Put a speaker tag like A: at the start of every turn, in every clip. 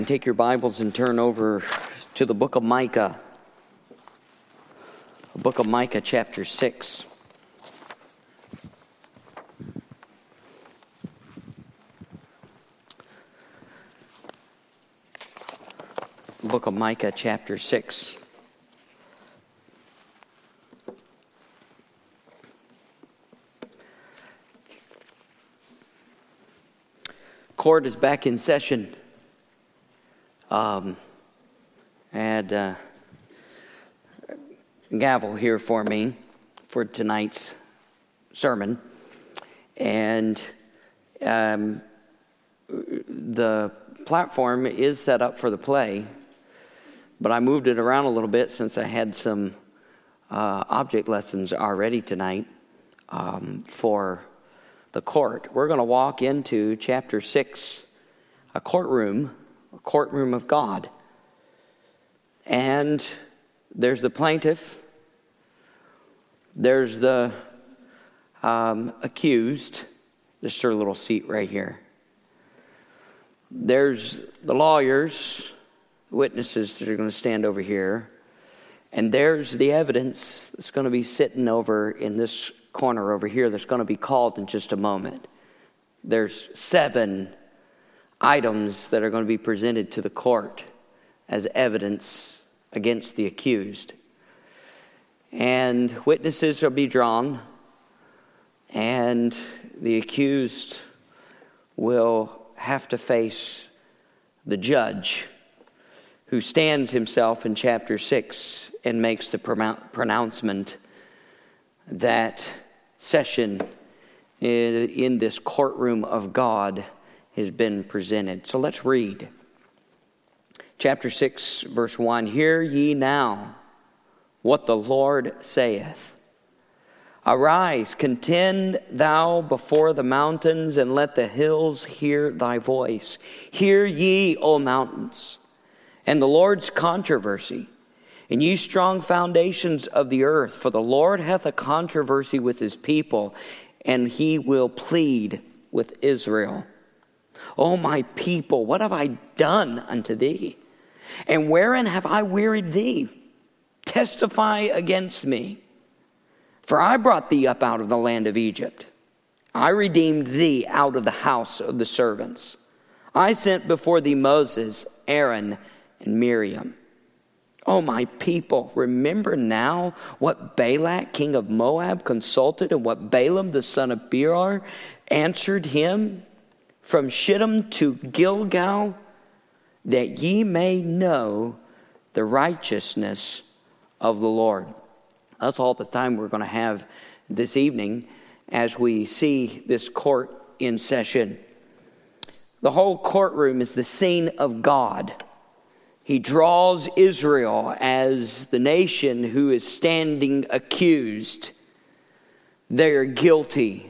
A: Take your Bibles and turn over to the book of Micah. The book of Micah, chapter 6. Book of Micah, chapter 6. Court is back in session. Had a gavel here for me for tonight's sermon, and the platform is set up for the play, but I moved it around a little bit since I had some object lessons already tonight for the court. We're going to walk into chapter 6, a courtroom of God. And there's the plaintiff, there's the accused. There's her little seat right here. There's the lawyers, witnesses that are going to stand over here. And there's the evidence that's going to be sitting over in this corner over here that's going to be called in just a moment. There's 7 items that are going to be presented to the court as evidence against the accused. And witnesses will be drawn, and the accused will have to face the judge, who stands himself in chapter 6 and makes the pronouncement that session in this courtroom of God has been presented. So let's read. Chapter 6, verse 1. Hear ye now what the Lord saith. Arise, contend thou before the mountains, and let the hills hear thy voice. Hear ye, O mountains, and the Lord's controversy, and ye strong foundations of the earth. For the Lord hath a controversy with his people, and he will plead with Israel. O my people, what have I done unto thee? And wherein have I wearied thee? Testify against me. For I brought thee up out of the land of Egypt. I redeemed thee out of the house of the servants. I sent before thee Moses, Aaron, and Miriam. O my people, remember now what Balak, king of Moab, consulted, and what Balaam, the son of Beor, answered him from Shittim to Gilgal, that ye may know the righteousness of the Lord. That's all the time we're going to have this evening as we see this court in session. The whole courtroom is the scene of God. He draws Israel as the nation who is standing accused. They are guilty.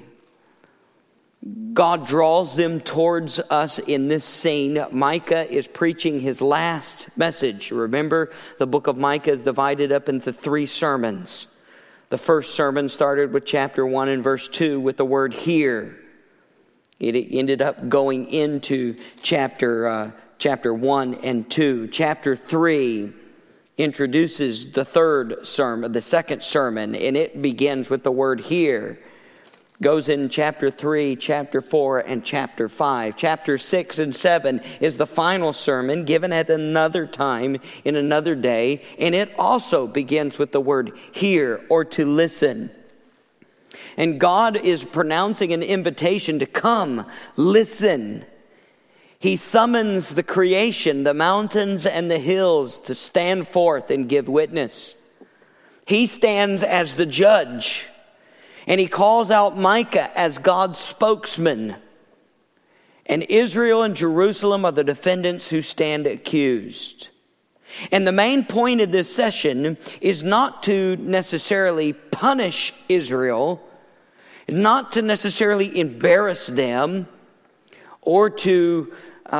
A: God draws them towards us in this scene. Micah is preaching his last message. Remember, the book of Micah is divided up into 3 sermons. The first sermon started with chapter 1 and verse 2 with the word hear. It ended up going into chapter 1 and 2. Chapter 3 introduces the second sermon, and it begins with the word hear. Goes in chapter 3, chapter 4, and chapter 5. Chapter 6 and 7 is the final sermon given at another time in another day, and it also begins with the word hear, or to listen. And God is pronouncing an invitation to come, listen. He summons the creation, the mountains and the hills, to stand forth and give witness. He stands as the judge. And he calls out Micah as God's spokesman. And Israel and Jerusalem are the defendants who stand accused. And the main point of this session is not to necessarily punish Israel, not to necessarily embarrass them, or to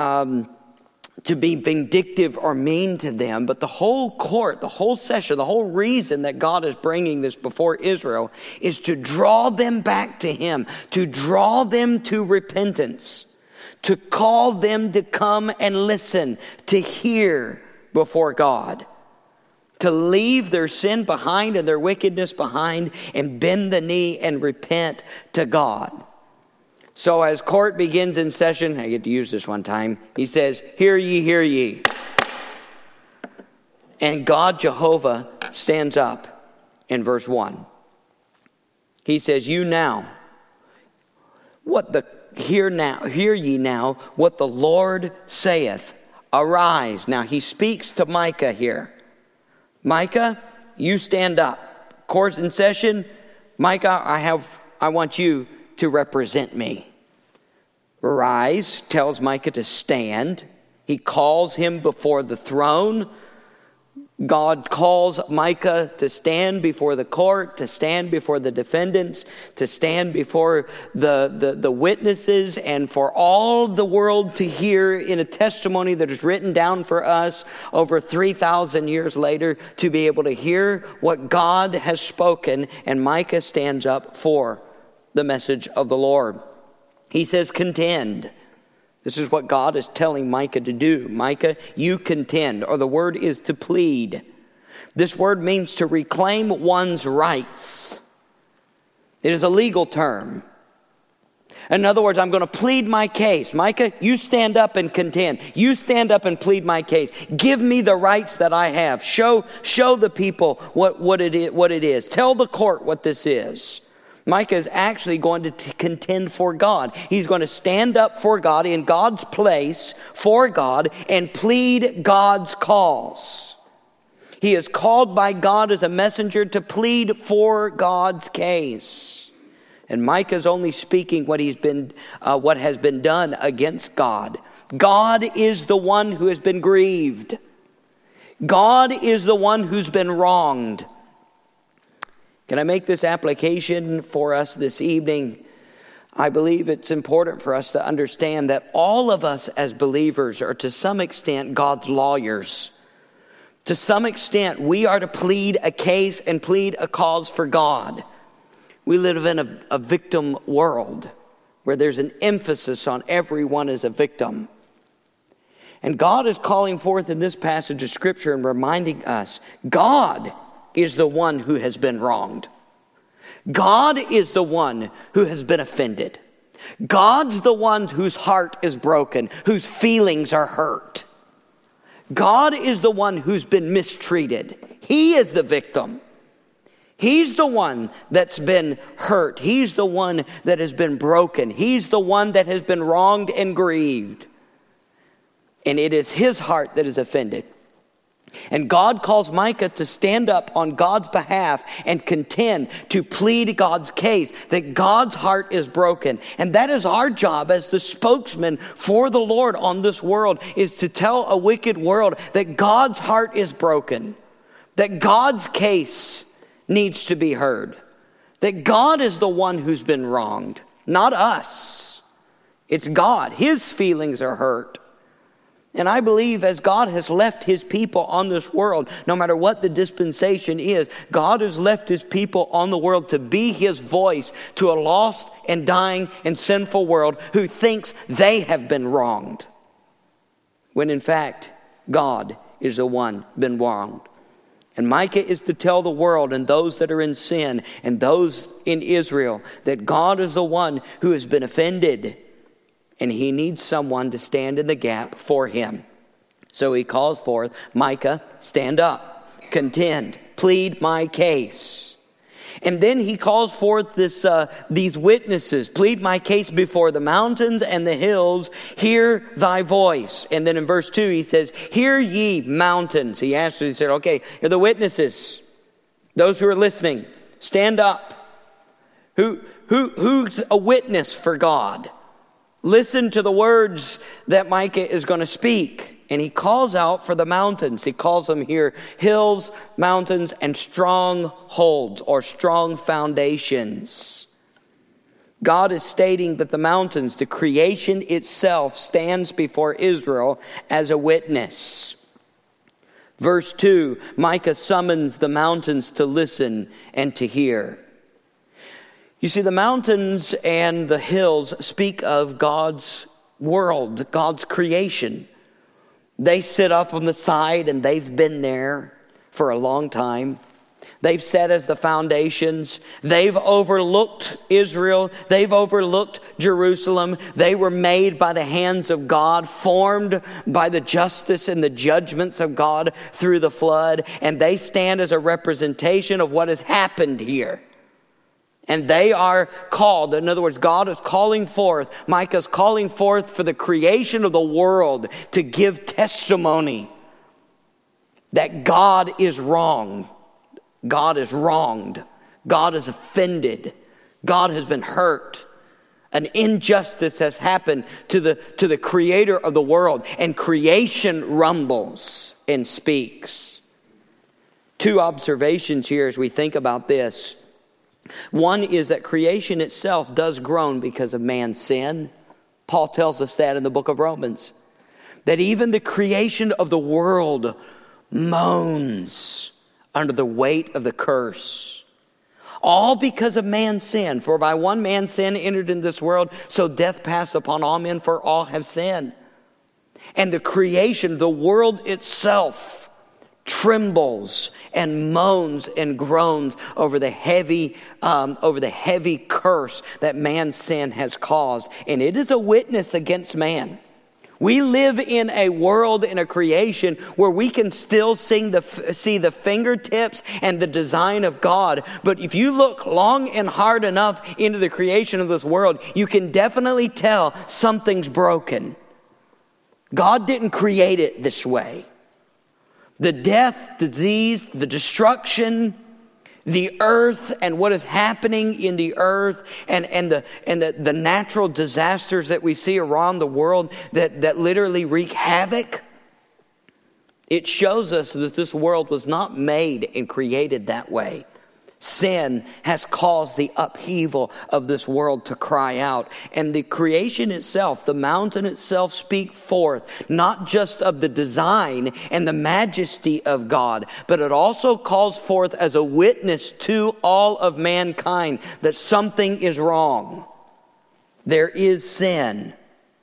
A: be vindictive or mean to them, but the whole court, the whole session, the whole reason that God is bringing this before Israel is to draw them back to Him, to draw them to repentance, to call them to come and listen, to hear before God, to leave their sin behind and their wickedness behind and bend the knee and repent to God. So as court begins in session, I get to use this one time, he says, "Hear ye, hear ye." And God, Jehovah, stands up in verse 1. He says, "You now, hear ye now what the Lord saith. Arise." Now he speaks to Micah here. Micah, you stand up. Court's in session. Micah, I want you to represent me. Arise tells Micah to stand. He calls him before the throne. God calls Micah to stand before the court, to stand before the defendants, to stand before the witnesses, and for all the world to hear in a testimony that is written down for us over 3,000 years later, to be able to hear what God has spoken. And Micah stands up for the message of the Lord. He says, "Contend." This is what God is telling Micah to do. Micah, you contend, or the word is to plead. This word means to reclaim one's rights. It is a legal term. In other words, I'm going to plead my case. Micah, you stand up and contend. You stand up and plead my case. Give me the rights that I have. Show the people what it is. Tell the court what this is. Micah is actually going to contend for God. He's going to stand up for God in God's place for God and plead God's cause. He is called by God as a messenger to plead for God's case. And Micah is only speaking what has been done against God. God is the one who has been grieved. God is the one who's been wronged. Can I make this application for us this evening? I believe it's important for us to understand that all of us as believers are to some extent God's lawyers. To some extent, we are to plead a case and plead a cause for God. We live in a victim world where there's an emphasis on everyone as a victim. And God is calling forth in this passage of Scripture and reminding us, God is the one who has been wronged. God is the one who has been offended. God's the one whose heart is broken, whose feelings are hurt. God is the one who's been mistreated. He is the victim. He's the one that's been hurt. He's the one that has been broken. He's the one that has been wronged and grieved. And it is his heart that is offended. And God calls Micah to stand up on God's behalf and contend, to plead God's case, that God's heart is broken. And that is our job as the spokesman for the Lord on this world, is to tell a wicked world that God's heart is broken, that God's case needs to be heard, that God is the one who's been wronged, not us. It's God. His feelings are hurt. And I believe as God has left his people on this world, no matter what the dispensation is, God has left his people on the world to be his voice to a lost and dying and sinful world who thinks they have been wronged, when in fact God is the one been wronged. And Micah is to tell the world and those that are in sin and those in Israel that God is the one who has been offended. And he needs someone to stand in the gap for him. So he calls forth, Micah, stand up, contend, plead my case. And then he calls forth these witnesses, plead my case before the mountains and the hills, hear thy voice. And then in verse 2 he says, hear ye mountains. He said, okay, you're the witnesses, those who are listening, stand up. Who's a witness for God? Listen to the words that Micah is going to speak. And he calls out for the mountains. He calls them here hills, mountains, and strongholds or strong foundations. God is stating that the mountains, the creation itself, stands before Israel as a witness. Verse 2, Micah summons the mountains to listen and to hear. You see, the mountains and the hills speak of God's world, God's creation. They sit up on the side and they've been there for a long time. They've set as the foundations. They've overlooked Israel. They've overlooked Jerusalem. They were made by the hands of God, formed by the justice and the judgments of God through the flood. And they stand as a representation of what has happened here. And they are called. In other words, God is calling forth. Micah is calling forth for the creation of the world to give testimony that God is wrong. God is wronged. God is offended. God has been hurt. An injustice has happened to the creator of the world. And creation rumbles and speaks. Two observations here as we think about this. One is that creation itself does groan because of man's sin. Paul tells us that in the book of Romans. That even the creation of the world moans under the weight of the curse. All because of man's sin. For by one man's sin entered in this world, so death passed upon all men, for all have sinned. And the creation, the world itself, trembles and moans and groans over the heavy curse that man's sin has caused. And it is a witness against man. We live in a world, in a creation, where we can still see the fingertips and the design of God. But if you look long and hard enough into the creation of this world, you can definitely tell something's broken. God didn't create it this way. The death, disease, the destruction, the earth and what is happening in the earth and the natural disasters that we see around the world that literally wreak havoc. It shows us that this world was not made and created that way. Sin has caused the upheaval of this world to cry out. And the creation itself, the mountain itself, speak forth, not just of the design and the majesty of God, but it also calls forth as a witness to all of mankind that something is wrong. There is sin.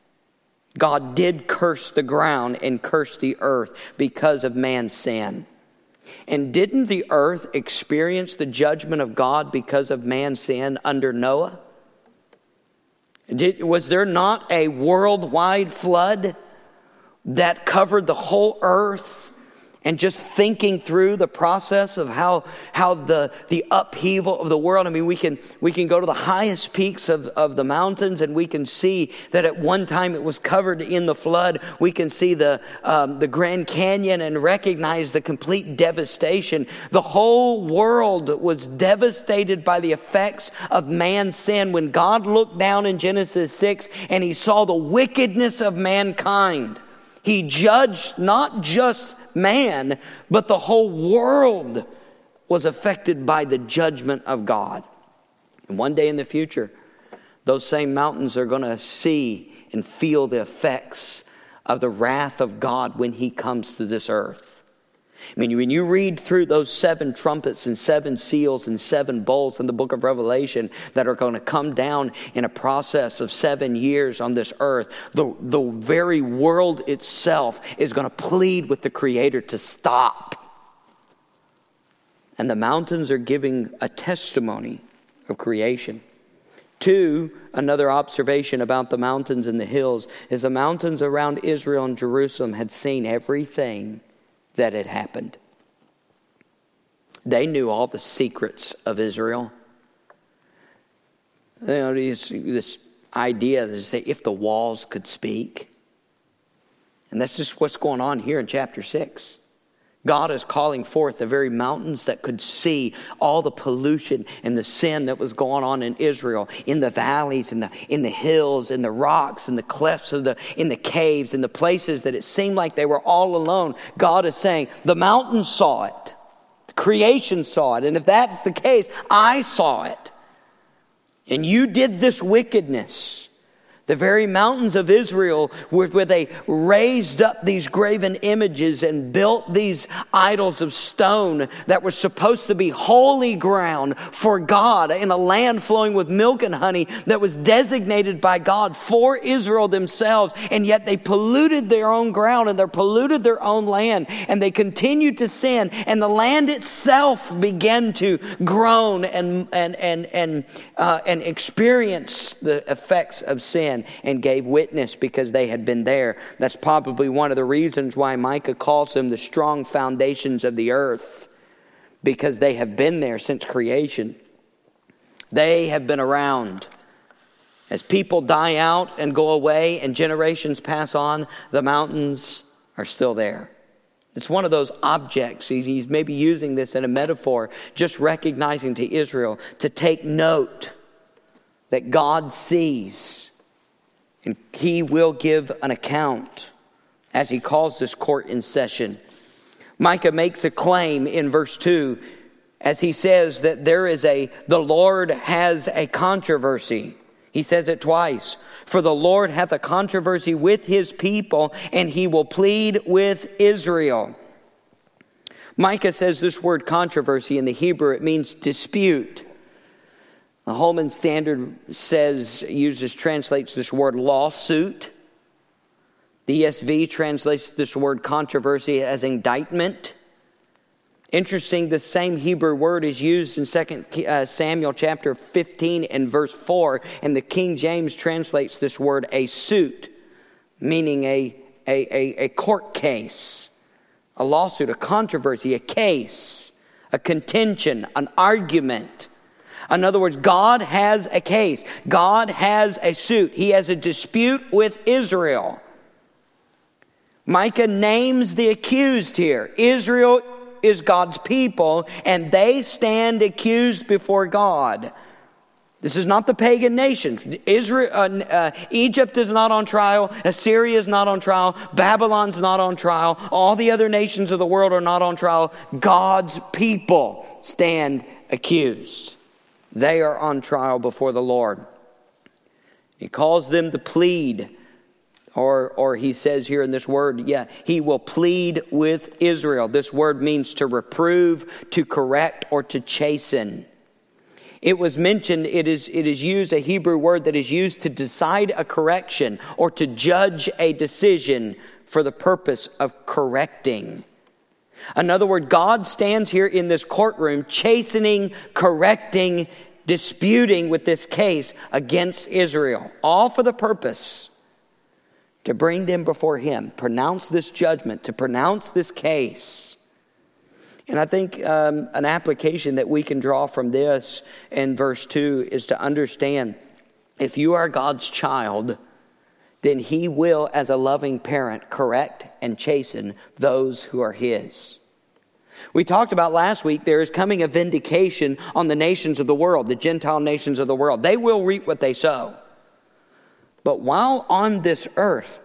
A: God did curse the ground and curse the earth because of man's sin. And didn't the earth experience the judgment of God because of man's sin under Noah? Was there not a worldwide flood that covered the whole earth? And just thinking through the process of how the upheaval of the world. I mean, we can go to the highest peaks of the mountains, and we can see that at one time it was covered in the flood. We can see the Grand Canyon and recognize the complete devastation. The whole world was devastated by the effects of man's sin. When God looked down in Genesis 6 and he saw the wickedness of mankind, he judged not just man, but the whole world was affected by the judgment of God. And one day in the future, those same mountains are going to see and feel the effects of the wrath of God when he comes to this earth. I mean, when you read through those 7 trumpets and 7 seals and 7 bowls in the book of Revelation that are going to come down in a process of 7 years on this earth, the very world itself is going to plead with the Creator to stop. And the mountains are giving a testimony of creation. 2, another observation about the mountains and the hills is the mountains around Israel and Jerusalem had seen everything that had happened. They knew all the secrets of Israel. You know, this idea that say if the walls could speak. And that's just what's going on here in chapter 6. God is calling forth the very mountains that could see all the pollution and the sin that was going on in Israel, in the valleys, in the hills, in the rocks, in the clefts in the caves, in the places that it seemed like they were all alone. God is saying, the mountains saw it. The creation saw it. And if that's the case, I saw it. And you did this wickedness. The very mountains of Israel where they raised up these graven images and built these idols of stone that were supposed to be holy ground for God in a land flowing with milk and honey that was designated by God for Israel themselves. And yet they polluted their own ground and they polluted their own land, and they continued to sin, and the land itself began to groan and experience the effects of sin, and gave witness because they had been there. That's probably one of the reasons why Micah calls them the strong foundations of the earth, because they have been there since creation. They have been around. As people die out and go away and generations pass on, the mountains are still there. It's one of those objects. He's maybe using this in a metaphor, just recognizing to Israel to take note that God sees, and He will give an account as He calls this court in session. Micah makes a claim in verse 2 as he says that the Lord has a controversy. He says it twice. For the Lord hath a controversy with His people, and He will plead with Israel. Micah says this word controversy in the Hebrew, it means dispute. The Holman Standard translates this word lawsuit. The ESV translates this word controversy as indictment. Interesting, the same Hebrew word is used in 2 Samuel chapter 15 and verse 4. And the King James translates this word a suit, meaning a court case, a lawsuit, a controversy, a case, a contention, an argument. In other words, God has a case. God has a suit. He has a dispute with Israel. Micah names the accused here. Israel is God's people, and they stand accused before God. This is not the pagan nations. Egypt is not on trial. Assyria is not on trial. Babylon's not on trial. All the other nations of the world are not on trial. God's people stand accused. They are on trial before the Lord. He calls them to plead. Or he says here in this word, He will plead with Israel. This word means to reprove, to correct, or to chasten. It was mentioned, it is used, a Hebrew word that is used to decide a correction or to judge a decision for the purpose of correcting. In other words, God stands here in this courtroom chastening, correcting, disputing with this case against Israel. All for the purpose to bring them before Him, pronounce this judgment, to pronounce this case. And I think an application that we can draw from this in verse 2 is to understand, if you are God's child, then He will, as a loving parent, correct and chasten those who are His. We talked about last week, there is coming a vindication on the nations of the world, the Gentile nations of the world. They will reap what they sow. But while on this earth,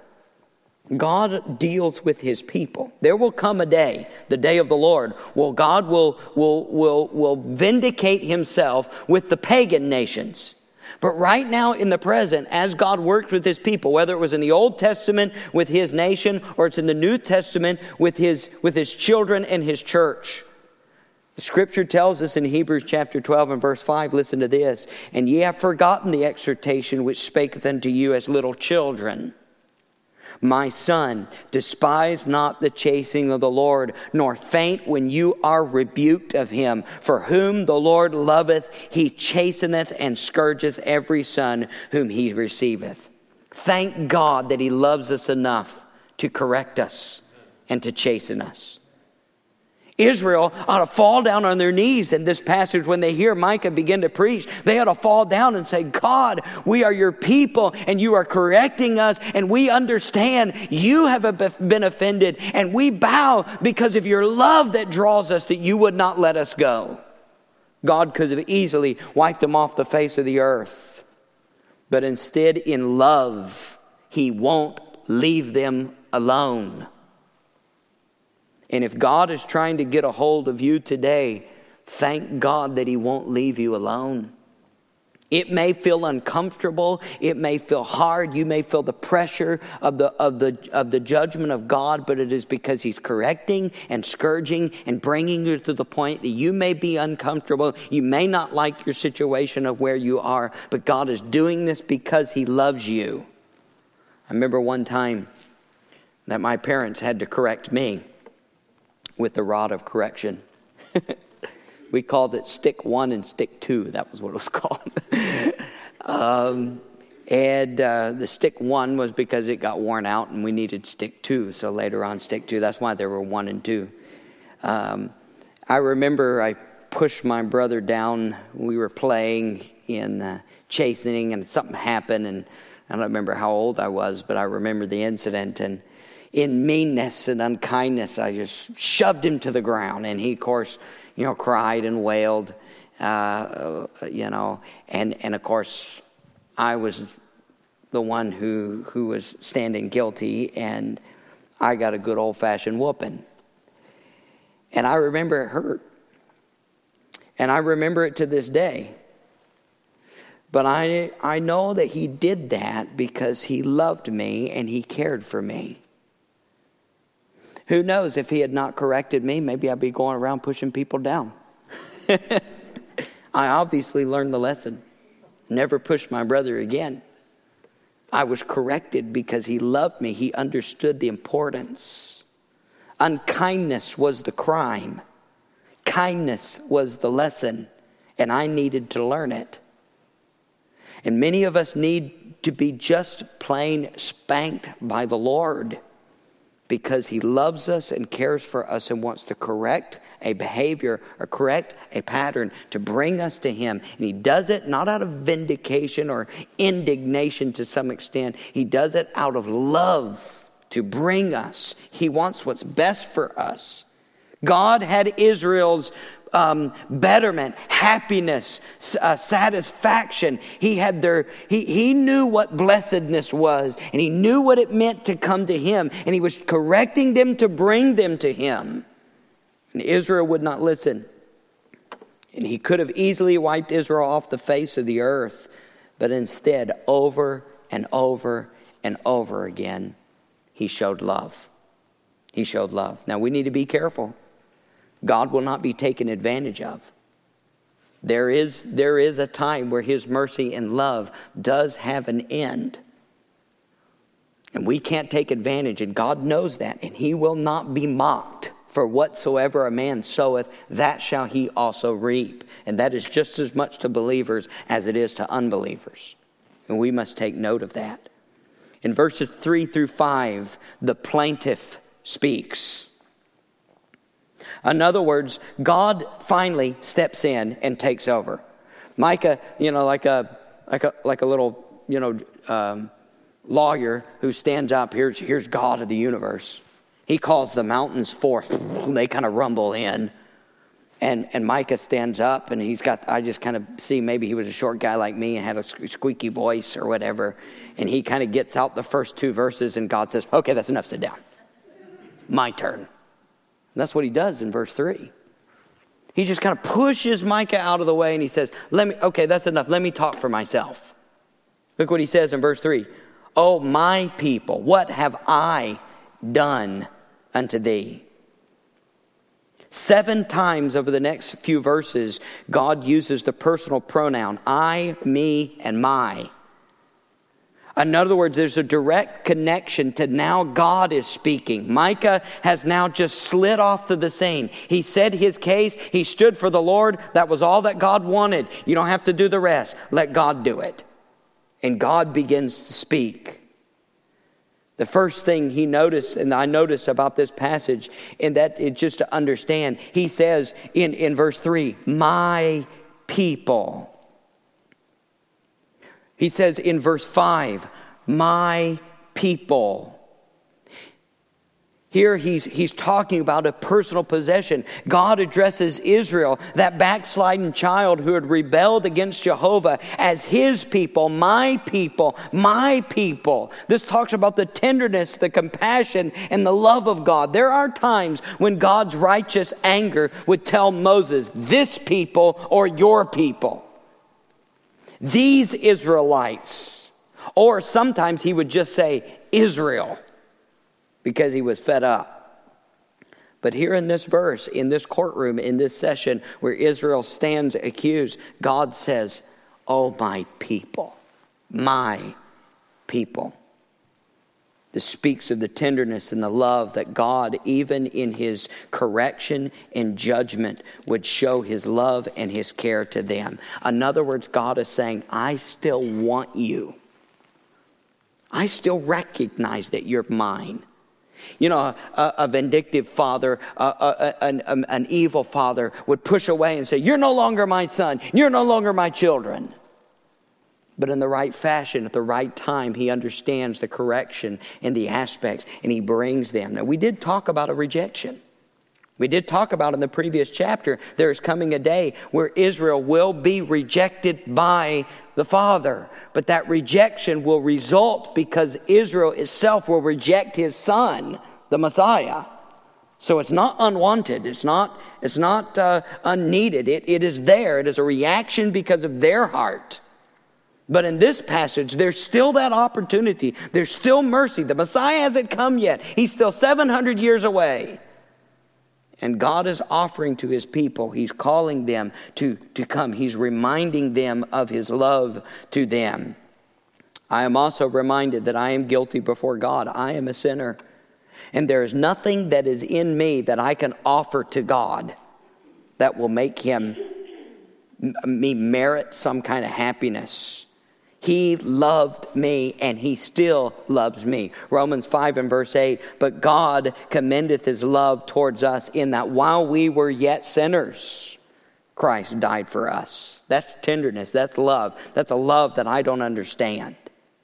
A: God deals with His people. There will come a day, the day of the Lord, where God will vindicate Himself with the pagan nations. But right now in the present, as God worked with His people, whether it was in the Old Testament with His nation or it's in the New Testament with His children and His church. The Scripture tells us in Hebrews chapter 12 and verse 5, listen to this. And ye have forgotten the exhortation which spaketh unto you as little children. My son, despise not the chastening of the Lord, nor faint when you are rebuked of Him. For whom the Lord loveth, He chasteneth and scourgeth every son whom He receiveth. Thank God that He loves us enough to correct us and to chasten us. Israel ought to fall down on their knees in this passage when they hear Micah begin to preach. They ought to fall down and say, God, we are your people and you are correcting us, and we understand you have been offended, and we bow because of your love that draws us, that you would not let us go. God could have easily wiped them off the face of the earth, but instead in love, He won't leave them alone. And if God is trying to get a hold of you today, thank God that He won't leave you alone. It may feel uncomfortable. It may feel hard. You may feel the pressure of the judgment of God, but it is because He's correcting and scourging and bringing you to the point that you may be uncomfortable. You may not like your situation of where you are, but God is doing this because He loves you. I remember one time that my parents had to correct me with the rod of correction. We called it stick 1 and stick 2. That was what it was called. The stick 1 was because it got worn out and we needed stick 2. So later on, stick 2. That's why there were 1 and 2. I remember I pushed my brother down. We were playing in chastening and something happened. And I don't remember how old I was, but I remember the incident. And in meanness and unkindness, I just shoved him to the ground. And he, of course, cried and wailed, and of course, I was the one who was standing guilty, and I got a good old-fashioned whooping. And I remember it hurt. And I remember it to this day. But I know that He did that because He loved me and He cared for me. Who knows, if He had not corrected me, maybe I'd be going around pushing people down. I obviously learned the lesson. Never push my brother again. I was corrected because He loved me. He understood the importance. Unkindness was the crime. Kindness was the lesson. And I needed to learn it. And many of us need to be just plain spanked by the Lord, because He loves us and cares for us and wants to correct a behavior or correct a pattern to bring us to Him. And He does it not out of vindication or indignation to some extent. He does it out of love to bring us. He wants what's best for us. God had Israel's betterment, happiness, satisfaction. He knew what blessedness was, and He knew what it meant to come to Him, and He was correcting them to bring them to Him. And Israel would not listen. And He could have easily wiped Israel off the face of the earth, but instead, over and over and over again, He showed love. He showed love. Now, we need to be careful. God will not be taken advantage of. There is a time where His mercy and love does have an end. And we can't take advantage, and God knows that. And He will not be mocked. For whatsoever a man soweth, that shall he also reap. And that is just as much to believers as it is to unbelievers. And we must take note of that. In verses 3 through 5, the plaintiff speaks. In other words, God finally steps in and takes over. Micah, like a little, lawyer who stands up. Here's God of the universe. He calls the mountains forth. They kind of rumble in. And Micah stands up, and I just kind of see maybe he was a short guy like me and had a squeaky voice or whatever. And he kind of gets out the first 2 verses, and God says, okay, that's enough, sit down. My turn. And that's what He does in verse 3. He just kind of pushes Micah out of the way, and he says, okay, that's enough. Let me talk for myself. Look what he says in verse 3. Oh, my people, what have I done unto thee? 7 times over the next few verses, God uses the personal pronoun I, me, and my. In other words, there's a direct connection to now God is speaking. Micah has now just slid off to the scene. He said his case. He stood for the Lord. That was all that God wanted. You don't have to do the rest. Let God do it. And God begins to speak. The first thing he noticed, and I notice about this passage, and that it's just to understand, he says in verse 3, my people. He says in verse 5, my people. Here he's talking about a personal possession. God addresses Israel, that backsliding child who had rebelled against Jehovah, as His people, my people, my people. This talks about the tenderness, the compassion, and the love of God. There are times when God's righteous anger would tell Moses, this people or your people. these Israelites. Or sometimes he would just say Israel because he was fed up. But here in this verse, in this courtroom, in this session where Israel stands accused, God says, oh, my people, my people. This speaks of the tenderness and the love that God, even in his correction and judgment, would show his love and his care to them. In other words, God is saying, I still want you. I still recognize that you're mine. You know, a vindictive father, an evil father would push away and say, you're no longer my son. You're no longer my children. But in the right fashion, at the right time, he understands the correction and the aspects, and he brings them. Now, we did talk about a rejection. We did talk about in the previous chapter, there is coming a day where Israel will be rejected by the Father. But that rejection will result because Israel itself will reject his son, the Messiah. So it's not unwanted. It's not unneeded. It is there. It is a reaction because of their heart. But in this passage, there's still that opportunity. There's still mercy. The Messiah hasn't come yet. He's still 700 years away. And God is offering to his people. He's calling them to come. He's reminding them of his love to them. I am also reminded that I am guilty before God. I am a sinner. And there is nothing that is in me that I can offer to God that will make me merit some kind of happiness. He loved me, and he still loves me. Romans 5 and verse 8, but God commendeth his love towards us in that while we were yet sinners, Christ died for us. That's tenderness. That's love. That's a love that I don't understand.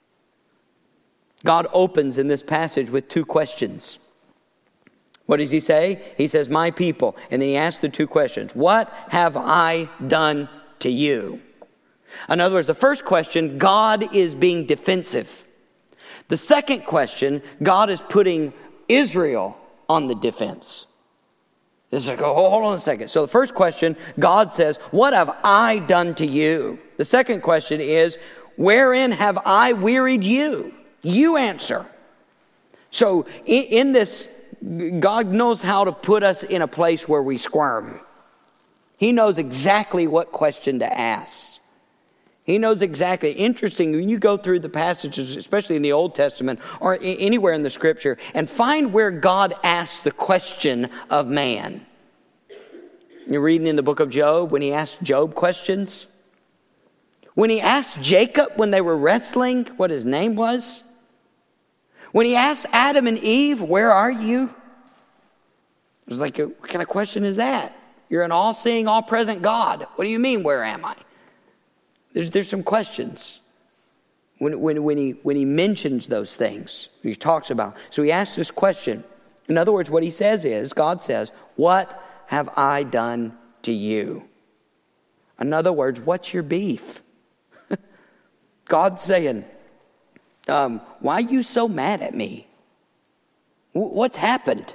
A: God opens in this passage with two questions. What does he say? He says, my people. And then he asks the two questions. What have I done to you? In other words, the first question, God is being defensive. The second question, God is putting Israel on the defense. This is like, oh, hold on a second. So the first question, God says, what have I done to you? The second question is, wherein have I wearied you? You answer. So in this, God knows how to put us in a place where we squirm. He knows exactly what question to ask. He knows exactly. Interesting, when you go through the passages, especially in the Old Testament or anywhere in the Scripture, and find where God asks the question of man. You're reading in the book of Job when he asked Job questions. When he asked Jacob when they were wrestling what his name was. When he asked Adam and Eve, where are you? It was like, what kind of question is that? You're an all-seeing, all-present God. What do you mean, where am I? There's some questions when he mentions those things, he talks about. So he asks this question. In other words, what he says is, God says, what have I done to you? In other words, what's your beef? God's saying, why are you so mad at me? What's happened?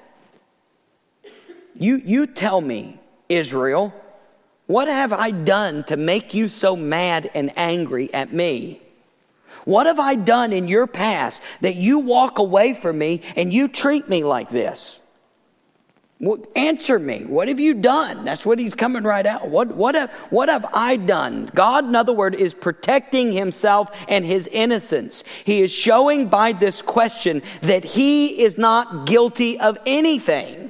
A: You tell me, Israel. What have I done to make you so mad and angry at me? What have I done in your past that you walk away from me and you treat me like this? Answer me. What have you done? That's what he's coming right out. What have I done? God, in other words, is protecting himself and his innocence. He is showing by this question that he is not guilty of anything.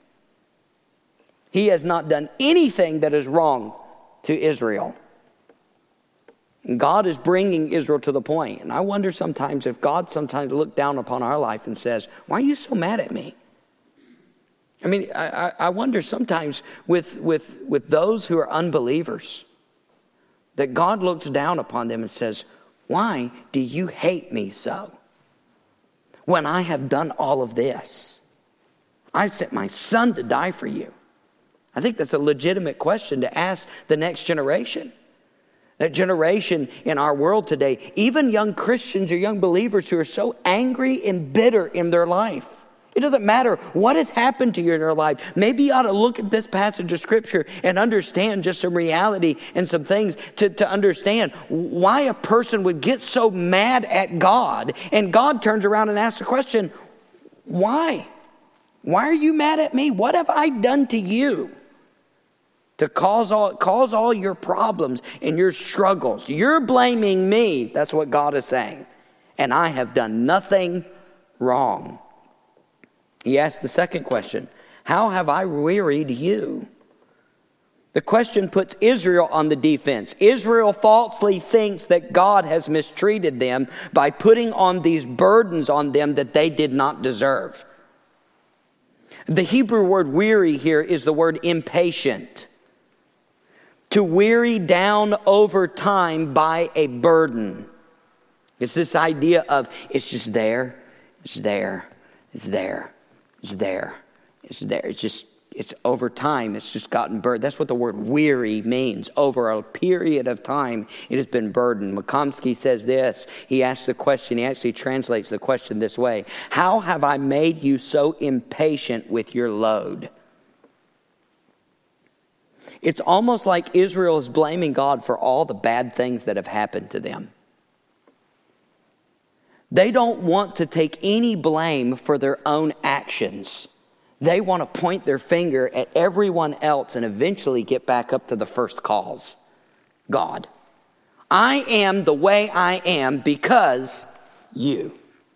A: He has not done anything that is wrong to Israel. And God is bringing Israel to the point. And I wonder sometimes if God sometimes looked down upon our life and says, why are you so mad at me? I mean, I wonder sometimes with those who are unbelievers, that God looks down upon them and says, why do you hate me so? When I have done all of this, I've sent my son to die for you. I think that's a legitimate question to ask the next generation. That generation in our world today, even young Christians or young believers who are so angry and bitter in their life, It doesn't matter what has happened to you in your life. Maybe you ought to look at this passage of Scripture and understand just some reality and some things to understand why a person would get so mad at God. And God turns around and asks the question, why? Why are you mad at me? What have I done to you to cause all your problems and your struggles? You're blaming me. That's what God is saying. And I have done nothing wrong. He asks the second question, how have I wearied you? The question puts Israel on the defense. Israel falsely thinks that God has mistreated them by putting on these burdens on them that they did not deserve. The Hebrew word weary here is the word impatient. To weary down over time by a burden. It's this idea of it's just there, it's there, it's there. It's there. It's there. It's over time. It's just gotten burdened. That's what the word weary means. Over a period of time, it has been burdened. Makomsky says this. He asks the question. He actually translates the question this way. How have I made you so impatient with your load? It's almost like Israel is blaming God for all the bad things that have happened to them. They don't want to take any blame for their own actions. They want to point their finger at everyone else and eventually get back up to the first cause. God. I am the way I am because you.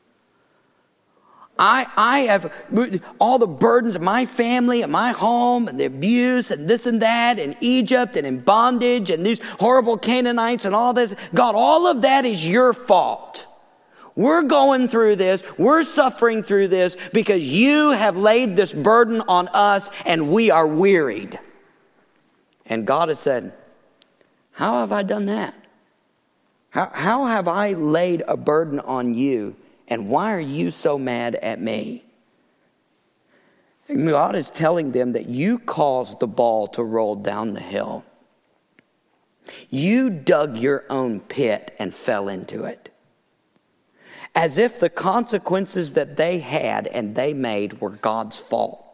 A: I have all the burdens of my family and my home and the abuse and this and that and Egypt and in bondage and these horrible Canaanites and all this. God, all of that is your fault. We're going through this. We're suffering through this because you have laid this burden on us and we are wearied. And God has said, how have I done that? How have I laid a burden on you? And why are you so mad at me? And God is telling them that you caused the ball to roll down the hill. You dug your own pit and fell into it. As if the consequences that they had and they made were God's fault.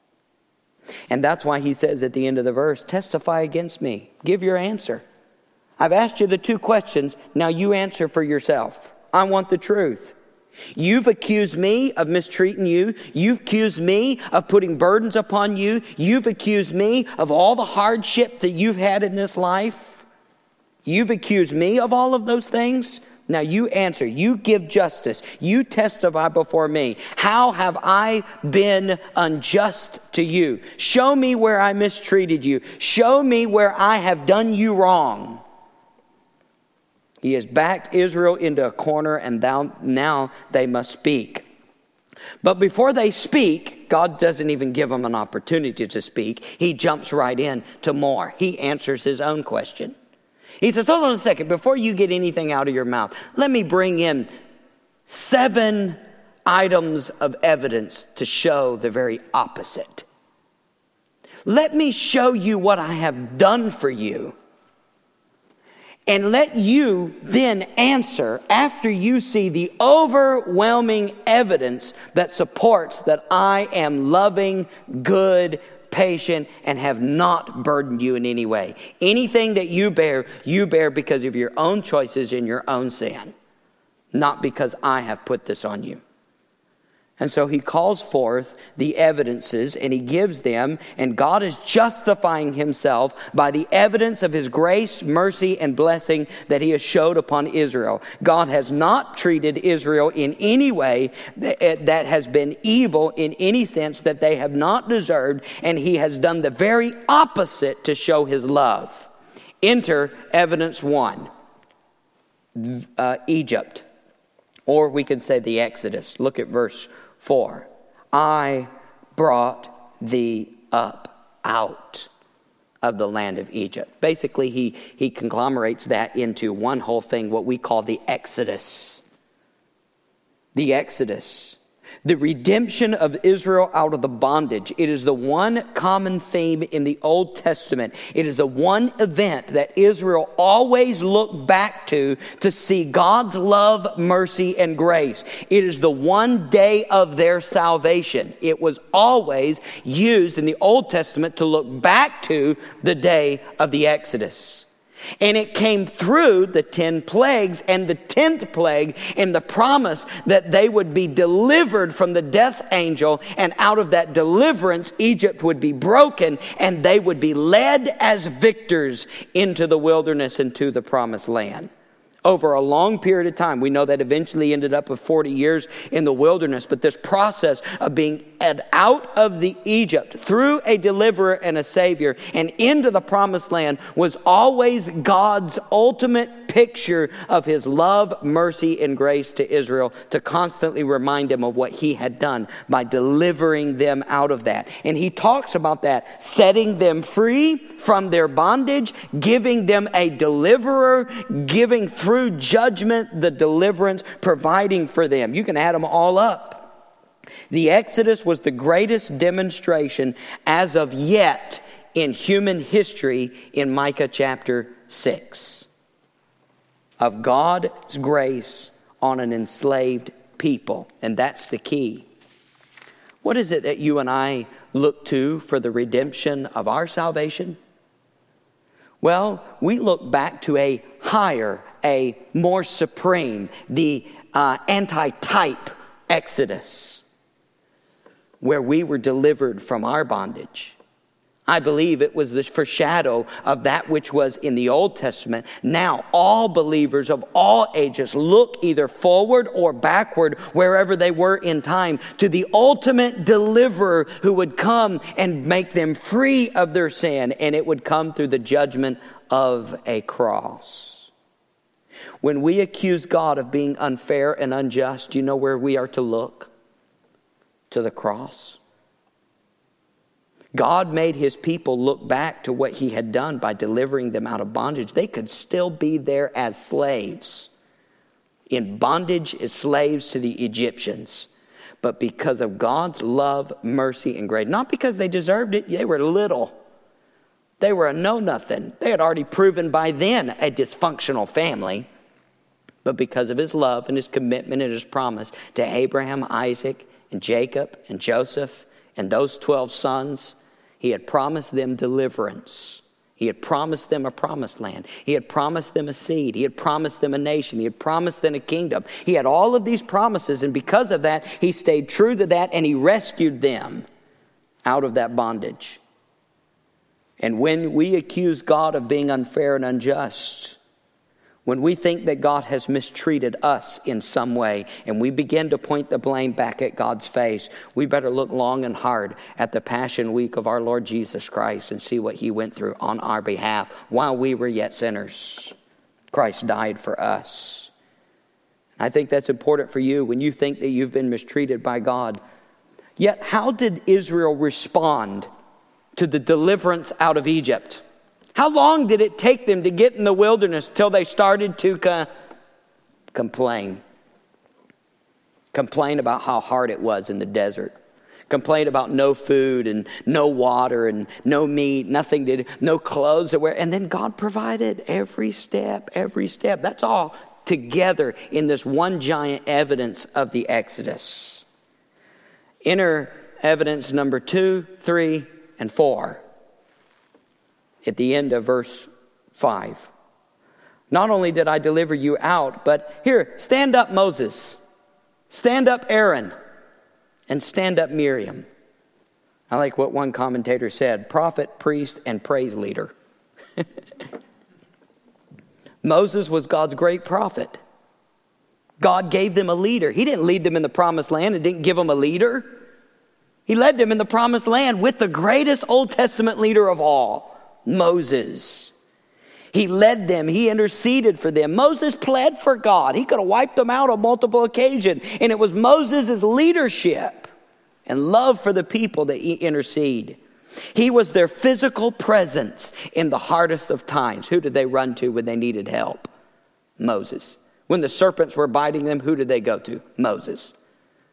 A: And that's why he says at the end of the verse, testify against me. Give your answer. I've asked you the two questions. Now you answer for yourself. I want the truth. You've accused me of mistreating you. You've accused me of putting burdens upon you. You've accused me of all the hardship that you've had in this life. You've accused me of all of those things. Now you answer, you give justice, you testify before me. How have I been unjust to you? Show me where I mistreated you. Show me where I have done you wrong. He has backed Israel into a corner and now they must speak. But before they speak, God doesn't even give them an opportunity to speak. He jumps right in to more. He answers his own question. He says, hold on a second, before you get anything out of your mouth, let me bring in 7 items of evidence to show the very opposite. Let me show you what I have done for you. And let you then answer after you see the overwhelming evidence that supports that I am loving, good, patient, and have not burdened you in any way. Anything that you bear because of your own choices and your own sin, not because I have put this on you. And so he calls forth the evidences and he gives them, and God is justifying himself by the evidence of his grace, mercy, and blessing that he has showed upon Israel. God has not treated Israel in any way that has been evil in any sense that they have not deserved, and he has done the very opposite to show his love. Enter evidence 1, Egypt, or we could say the Exodus. Look at verse 4. I brought thee up out of the land of Egypt. Basically, he conglomerates that into one whole thing, what we call the Exodus. The Exodus. the redemption of Israel out of the bondage. It is the one common theme in the Old Testament. It is the one event that Israel always looked back to see God's love, mercy, and grace. It is the one day of their salvation. It was always used in the Old Testament to look back to the day of the Exodus. And it came through the 10 plagues and the 10th plague in the promise that they would be delivered from the death angel, and out of that deliverance, Egypt would be broken and they would be led as victors into the wilderness and to the promised land. Over a long period of time. We know that eventually ended up with 40 years in the wilderness. But this process of being out of the Egypt through a deliverer and a savior and into the promised land was always God's ultimate picture of his love, mercy, and grace to Israel, to constantly remind them of what he had done by delivering them out of that. And he talks about that, setting them free from their bondage, giving them a deliverer, giving through judgment the deliverance, providing for them. You can add them all up. The Exodus was the greatest demonstration as of yet in human history in Micah chapter 6 of God's grace on an enslaved people. And that's the key. What is it that you and I look to for the redemption of our salvation? Well, we look back to a higher, a more supreme, the anti-type Exodus, where we were delivered from our bondage. I believe it was the foreshadow of that which was in the Old Testament. Now, all believers of all ages look either forward or backward, wherever they were in time, to the ultimate deliverer who would come and make them free of their sin, and it would come through the judgment of a cross. When we accuse God of being unfair and unjust, you know where we are to look? To the cross. God made his people look back to what he had done by delivering them out of bondage. They could still be there as slaves, in bondage as slaves to the Egyptians. But because of God's love, mercy, and grace, not because they deserved it, they were little. They were a know-nothing. They had already proven by then a dysfunctional family. But because of his love and his commitment and his promise to Abraham, Isaac, and Jacob and Joseph and those 12 sons, he had promised them deliverance. He had promised them a promised land. He had promised them a seed. He had promised them a nation. He had promised them a kingdom. He had all of these promises, and because of that, he stayed true to that, and he rescued them out of that bondage. And when we accuse God of being unfair and unjust, when we think that God has mistreated us in some way, and we begin to point the blame back at God's face, we better look long and hard at the Passion Week of our Lord Jesus Christ and see what he went through on our behalf while we were yet sinners. Christ died for us. I think that's important for you when you think that you've been mistreated by God. Yet, how did Israel respond to the deliverance out of Egypt? How long did it take them to get in the wilderness till they started to complain? Complain about how hard it was in the desert. Complain about no food and no water and no meat, nothing to do, no clothes to wear. And then God provided every step. That's all together in this one giant evidence of the Exodus. Enter evidence number 2, 3, and 4. At the end of verse 5. Not only did I deliver you out, but here, stand up Moses, stand up Aaron, and stand up Miriam. I like what one commentator said, prophet, priest, and praise leader. Moses was God's great prophet. God gave them a leader. He didn't lead them in the promised land and didn't give them a leader. He led them in the promised land with the greatest Old Testament leader of all, Moses. He led them. He interceded for them. Moses pled for God. He could have wiped them out on multiple occasions. And it was Moses' leadership and love for the people that he interceded. He was their physical presence in the hardest of times. Who did they run to when they needed help? Moses. When the serpents were biting them, who did they go to? Moses.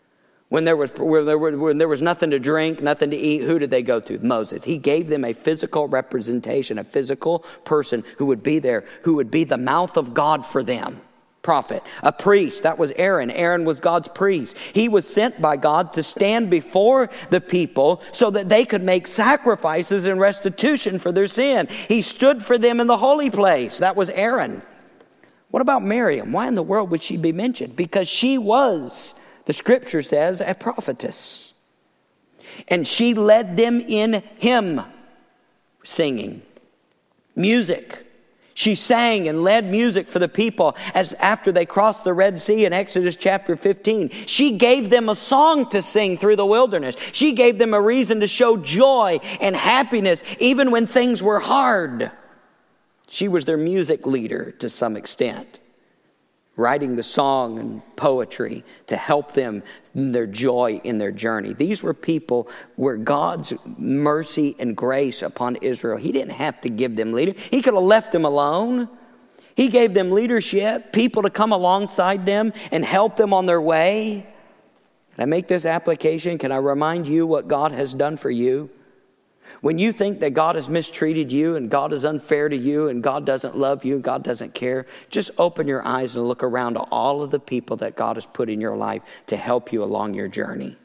A: When there was nothing to drink, nothing to eat, who did they go to? Moses. He gave them a physical representation, a physical person who would be there, who would be the mouth of God for them. Prophet. A priest, that was Aaron. Aaron was God's priest. He was sent by God to stand before the people so that they could make sacrifices in restitution for their sin. He stood for them in the holy place. That was Aaron. What about Miriam? Why in the world would she be mentioned? Because she was, the scripture says, a prophetess. And she led them in hymn singing, music. She sang and led music for the people as after they crossed the Red Sea in Exodus chapter 15. She gave them a song to sing through the wilderness. She gave them a reason to show joy and happiness even when things were hard. She was their music leader to some extent, writing the song and poetry to help them in their joy in their journey. These were people where God's mercy and grace upon Israel. He didn't have to give them leader. He could have left them alone. He gave them leadership, people to come alongside them and help them on their way. Can I make this application? Can I remind you what God has done for you? When you think that God has mistreated you and God is unfair to you and God doesn't love you and God doesn't care, just open your eyes and look around to all of the people that God has put in your life to help you along your journey.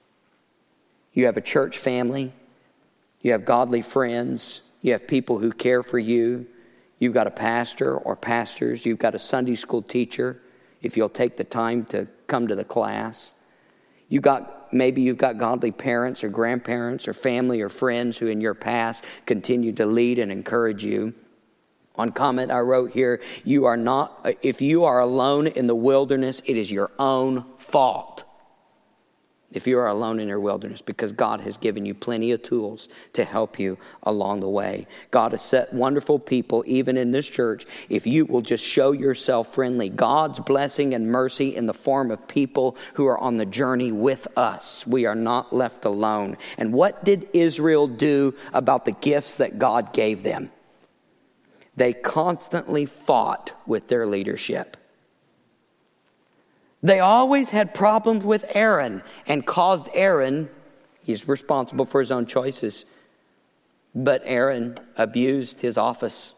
A: You have a church family. You have godly friends. You have people who care for you. You've got a pastor or pastors. You've got a Sunday school teacher, if you'll take the time to come to the class. Maybe you've got godly parents or grandparents or family or friends who in your past continue to lead and encourage you. On comment I wrote here, if you are alone in the wilderness, it is your own fault. If you are alone in your wilderness, because God has given you plenty of tools to help you along the way. God has set wonderful people, even in this church, if you will just show yourself friendly. God's blessing and mercy in the form of people who are on the journey with us. We are not left alone. And what did Israel do about the gifts that God gave them? They constantly fought with their leadership. They always had problems with Aaron and caused Aaron, he's responsible for his own choices, but Aaron abused his office.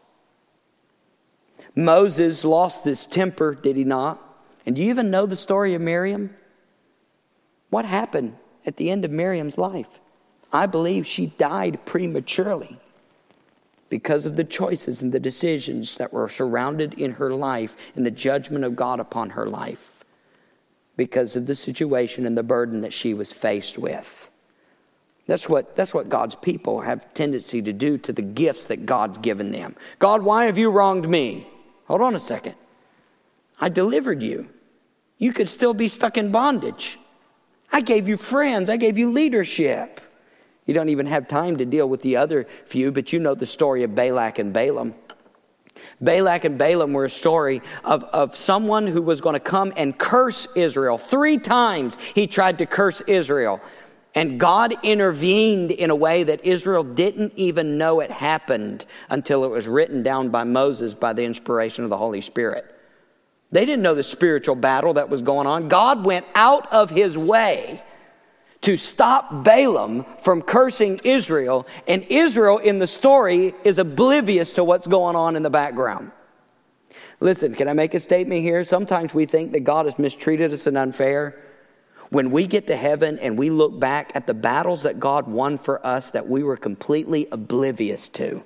A: Moses lost his temper, did he not? And do you even know the story of Miriam? What happened at the end of Miriam's life? I believe she died prematurely because of the choices and the decisions that were surrounded in her life and the judgment of God upon her life. Because of the situation and the burden that she was faced with. That's what God's people have tendency to do to the gifts that God's given them. God, why have you wronged me? Hold on a second. I delivered you. You could still be stuck in bondage. I gave you friends. I gave you leadership. You don't even have time to deal with the other few, but you know the story of Balak and Balaam. Balak and Balaam were a story of someone who was going to come and curse Israel. 3 times he tried to curse Israel. And God intervened in a way that Israel didn't even know it happened until it was written down by Moses by the inspiration of the Holy Spirit. They didn't know the spiritual battle that was going on. God went out of his way to stop Balaam from cursing Israel. And Israel in the story is oblivious to what's going on in the background. Listen, can I make a statement here? Sometimes we think that God has mistreated us and unfair. When we get to heaven and we look back at the battles that God won for us that we were completely oblivious to,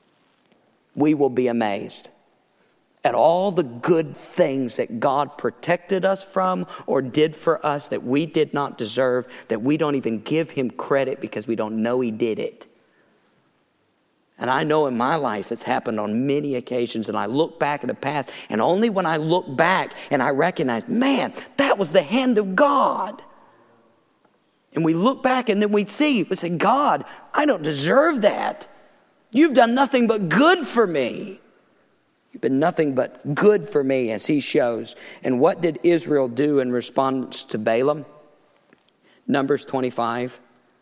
A: we will be amazed at all the good things that God protected us from or did for us that we did not deserve, that we don't even give him credit because we don't know he did it. And I know in my life it's happened on many occasions, and I look back at the past, and only when I look back and I recognize, man, that was the hand of God. And we look back and then we say, God, I don't deserve that. You've done nothing but good for me. You've been nothing but good for me, as he shows. And what did Israel do in response to Balaam? Numbers 25.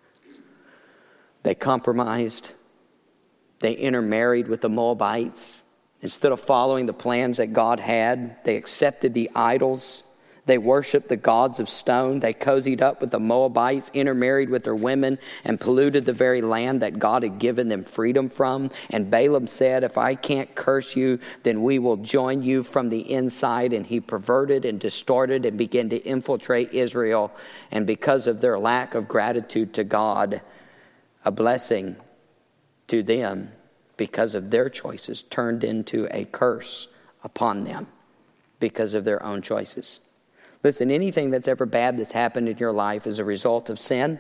A: They compromised. They intermarried with the Moabites. Instead of following the plans that God had, they accepted the idols. They worshiped the gods of stone. They cozied up with the Moabites, intermarried with their women, and polluted the very land that God had given them freedom from. And Balaam said, if I can't curse you, then we will join you from the inside. And he perverted and distorted and began to infiltrate Israel. And because of their lack of gratitude to God, a blessing to them, because of their choices, turned into a curse upon them because of their own choices. Listen, anything that's ever bad that's happened in your life is a result of sin,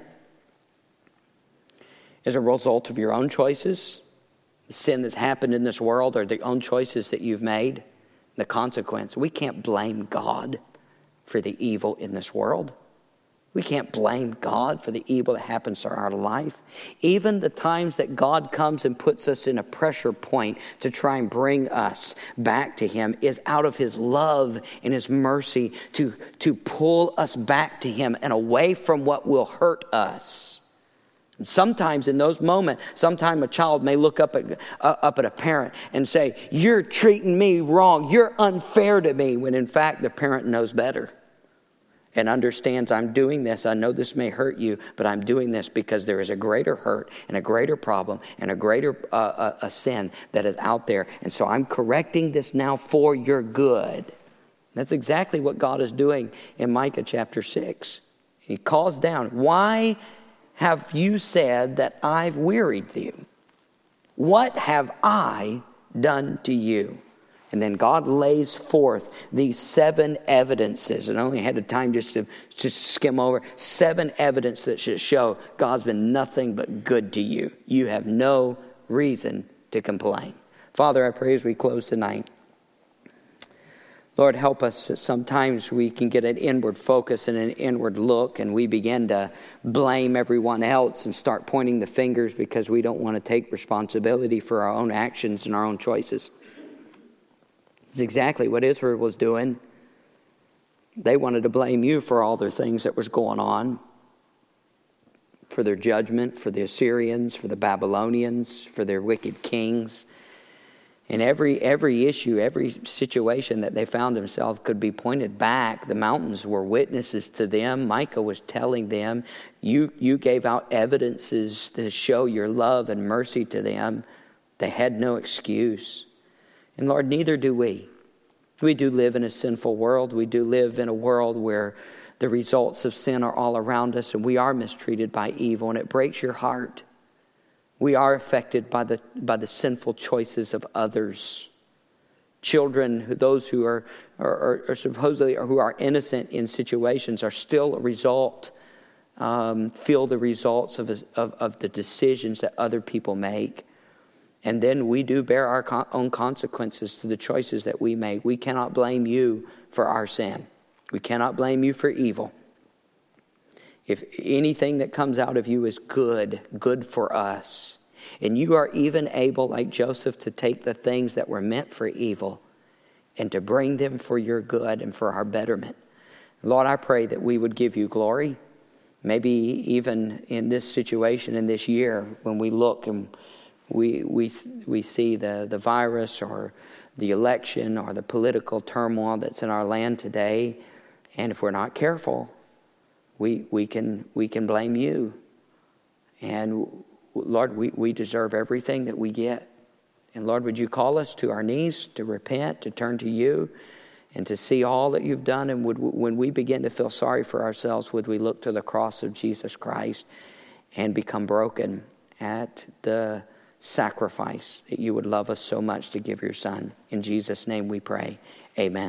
A: is a result of your own choices. The sin that's happened in this world are the own choices that you've made, the consequence. We can't blame God for the evil in this world. We can't blame God for the evil that happens to our life. Even the times that God comes and puts us in a pressure point to try and bring us back to Him is out of His love and His mercy to pull us back to Him and away from what will hurt us. And sometimes in those moments, sometimes a child may look up at a parent and say, you're treating me wrong, you're unfair to me, when in fact the parent knows better. And understands, I'm doing this. I know this may hurt you, but I'm doing this because there is a greater hurt and a greater problem and a greater a sin that is out there. And so I'm correcting this now for your good. That's exactly what God is doing in Micah chapter 6. He calls down, why have you said that I've wearied you? What have I done to you? And then God lays forth these 7 evidences. And I only had the time just to skim over 7 evidence that should show God's been nothing but good to you. You have no reason to complain. Father, I pray as we close tonight, Lord, help us. Sometimes we can get an inward focus and an inward look, and we begin to blame everyone else and start pointing the fingers because we don't want to take responsibility for our own actions and our own choices. It's exactly what Israel was doing. They wanted to blame you for all their things that was going on, for their judgment, for the Assyrians, for the Babylonians, for their wicked kings. And every issue, every situation that they found themselves could be pointed back. The mountains were witnesses to them. Micah was telling them, you gave out evidences to show your love and mercy to them. They had no excuse. And Lord, neither do we. We do live in a sinful world. We do live in a world where the results of sin are all around us and we are mistreated by evil, and it breaks your heart. We are affected by the sinful choices of others. Children, those who are supposedly or who are innocent in situations, are still a result, feel the results of the decisions that other people make. And then we do bear our own consequences to the choices that we make. We cannot blame you for our sin. We cannot blame you for evil. If anything that comes out of you is good for us, and you are even able, like Joseph, to take the things that were meant for evil and to bring them for your good and for our betterment. Lord, I pray that we would give you glory. Maybe even in this situation, in this year, when we look and we see the virus or the election or the political turmoil that's in our land today, and if we're not careful, we can blame you. And Lord, we deserve everything that we get. And Lord, would you call us to our knees to repent, to turn to you, and to see all that you've done? And when we begin to feel sorry for ourselves, would we look to the cross of Jesus Christ and become broken at the sacrifice that you would love us so much to give your Son. In Jesus' name we pray. Amen.